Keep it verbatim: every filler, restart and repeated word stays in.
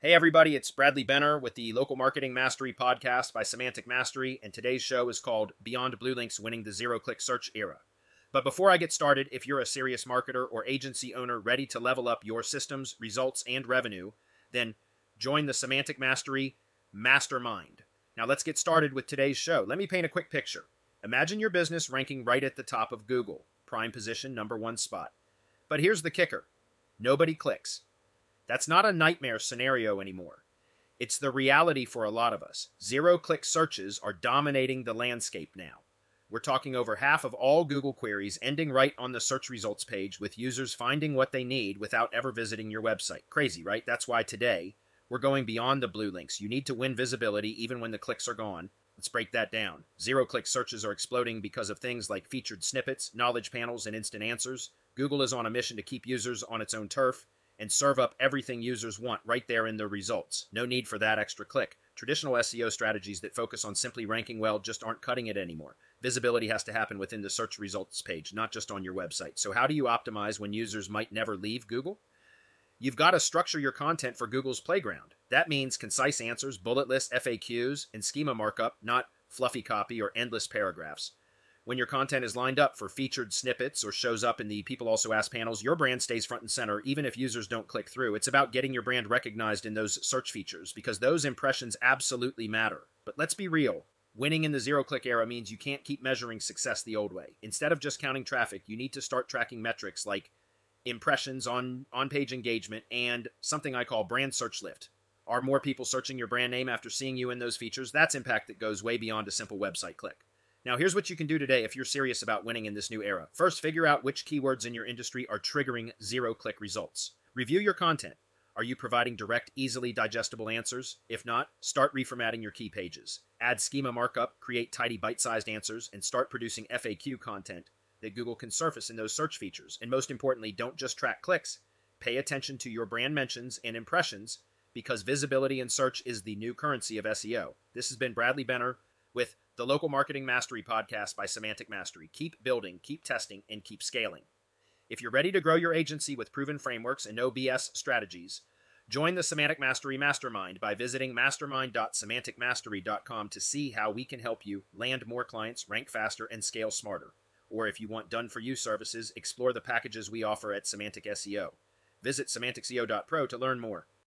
Hey everybody, it's Bradley Benner with the Local Marketing Mastery podcast by Semantic Mastery, and today's show is called Beyond Blue Links Winning the Zero-Click Search Era. But before I get started, if you're a serious marketer or agency owner ready to level up your systems, results, and revenue, then join the Semantic Mastery Mastermind. Now let's get started with today's show. Let me paint a quick picture. Imagine your business ranking right at the top of Google, prime position, number one spot. But here's the kicker. Nobody clicks. That's not a nightmare scenario anymore. It's the reality for a lot of us. Zero-click searches are dominating the landscape now. We're talking over half of all Google queries ending right on the search results page with users finding what they need without ever visiting your website. Crazy, right? That's why today we're going beyond the blue links. You need to win visibility even when the clicks are gone. Let's break that down. Zero-click searches are exploding because of things like featured snippets, knowledge panels, and instant answers. Google is on a mission to keep users on its own turf and serve up everything users want right there in the results. No need for that extra click. Traditional S E O strategies that focus on simply ranking well just aren't cutting it anymore. Visibility has to happen within the search results page, not just on your website. So how do you optimize when users might never leave Google? You've got to structure your content for Google's playground. That means concise answers, bullet lists, F A Qs, and schema markup, not fluffy copy or endless paragraphs. When your content is lined up for featured snippets or shows up in the People Also Ask panels, your brand stays front and center even if users don't click through. It's about getting your brand recognized in those search features because those impressions absolutely matter. But let's be real. Winning in the zero-click era means you can't keep measuring success the old way. Instead of just counting traffic, you need to start tracking metrics like impressions on on-page engagement and something I call brand search lift. Are more people searching your brand name after seeing you in those features? That's impact that goes way beyond a simple website click. Now, here's what you can do today if you're serious about winning in this new era. First, figure out which keywords in your industry are triggering zero-click results. Review your content. Are you providing direct, easily digestible answers? If not, start reformatting your key pages. Add schema markup, create tidy bite-sized answers, and start producing F A Q content that Google can surface in those search features. And most importantly, don't just track clicks. Pay attention to your brand mentions and impressions because visibility in search is the new currency of S E O. This has been Bradley Benner with the Local Marketing Mastery podcast by Semantic Mastery. Keep building, keep testing, and keep scaling. If you're ready to grow your agency with proven frameworks and no B S strategies, join the Semantic Mastery Mastermind by visiting mastermind dot semantic mastery dot com to see how we can help you land more clients, rank faster, and scale smarter. Or if you want done-for-you services, explore the packages we offer at Semantic S E O. Visit semantic S E O dot pro to learn more.